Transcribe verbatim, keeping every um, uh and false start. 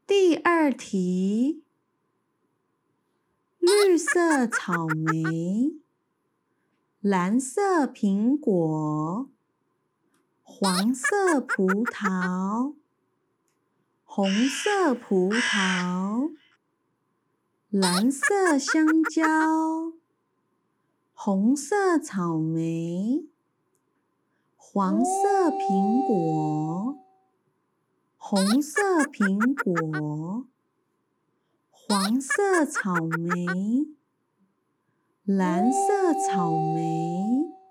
第二题，绿色草莓，蓝色苹果，黄色葡萄，红色葡萄，蓝色香蕉，红色草莓，黄色苹果，红色苹果，黄色草莓，蓝色草莓。